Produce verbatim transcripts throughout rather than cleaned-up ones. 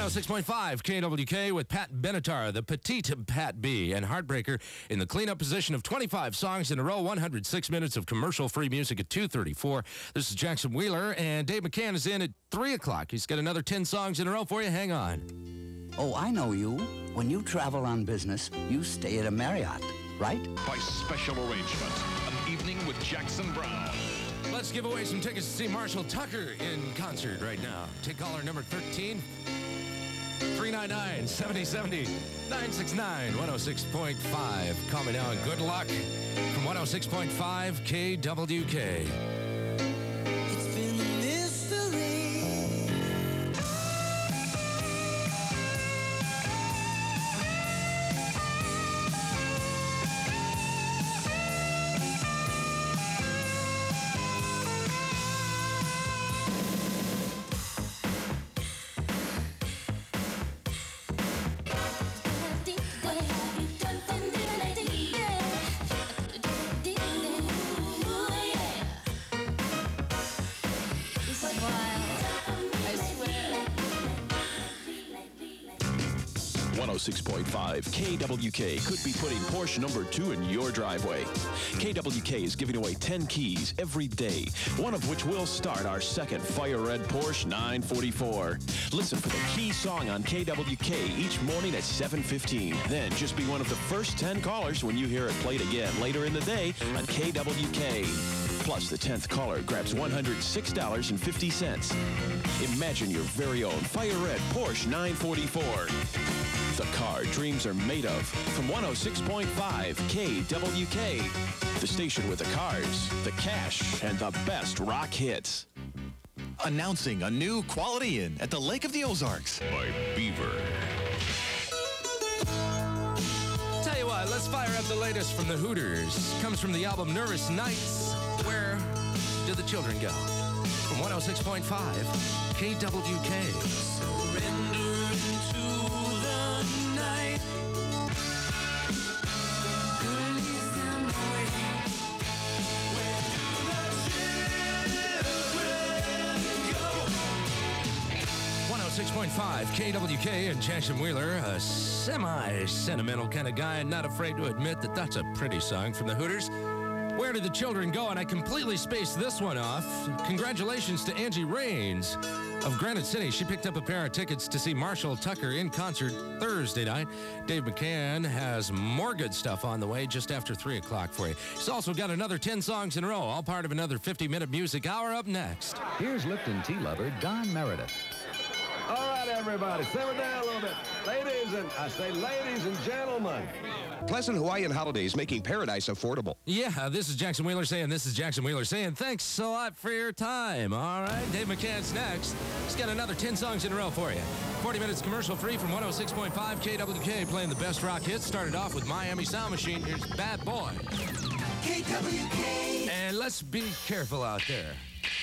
one oh six point five K W K with Pat Benatar, the petite Pat B, and Heartbreaker in the cleanup position of twenty-five songs in a row, one hundred six minutes of commercial-free music at two thirty-four. This is Jackson Wheeler, and Dave McCann is in at three o'clock. He's got another ten songs in a row for you. Hang on. Oh, I know you. When you travel on business, you stay at a Marriott, right? By special arrangement, an evening with Jackson Browne. Let's give away some tickets to see Marshall Tucker in concert right now. Take caller number thirteen, three nine nine, seven oh seven oh, nine six nine, one oh six point five. Call me now and good luck from one oh six point five K W K. It's been a mystery. one oh six point five K W K could be putting Porsche number two in your driveway. K W K is giving away ten keys every day, one of which will start our second Fire Red Porsche nine forty-four. Listen for the key song on K W K each morning at seven fifteen. Then just be one of the first ten callers when you hear it played again later in the day on K W K. Plus, the tenth caller grabs one hundred six dollars and fifty cents. Imagine your very own Fire Red Porsche nine forty-four. The car dreams are made of. From one oh six point five K W K. The station with the cars, the cash, and the best rock hits. Announcing a new Quality Inn at the Lake of the Ozarks. By Beaver. Tell you what, let's fire up the latest from the Hooters. Comes from the album Nervous Nights. Where do the children go? From one oh six point five K W K. Surrender into the night. Release them away. Where do the children go? one oh six point five K W K and Jackson Wheeler, a semi-sentimental kind of guy, not afraid to admit that that's a pretty song from the Hooters. Where did the children go? And I completely spaced this one off. Congratulations to Angie Rains of Granite City. She picked up a pair of tickets to see Marshall Tucker in concert Thursday night. Dave McCann has more good stuff on the way just after three o'clock for you. He's also got another ten songs in a row, all part of another fifty-minute music hour up next. Here's Lipton tea lover Don Meredith. All right, everybody, simmer down a little bit. Ladies and, I say ladies and gentlemen. Pleasant Hawaiian holidays making paradise affordable. Yeah, this is Jackson Wheeler saying, this is Jackson Wheeler saying, thanks a lot for your time. All right, Dave McCann's next. He's got another ten songs in a row for you. forty minutes commercial free from one oh six point five K W K, playing the best rock hits. Started off with Miami Sound Machine. Here's Bad Boy. K W K. And let's be careful out there.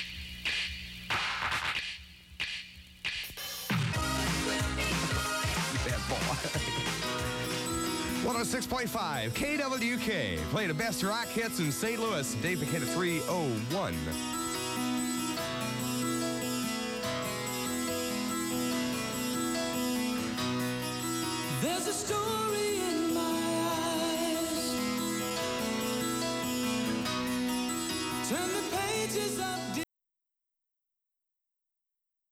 Bad boy. one oh six point five K W K. Play the best rock hits in Saint Louis. Dave McCann at three oh one. There's a story in my eyes. Turn the pages up.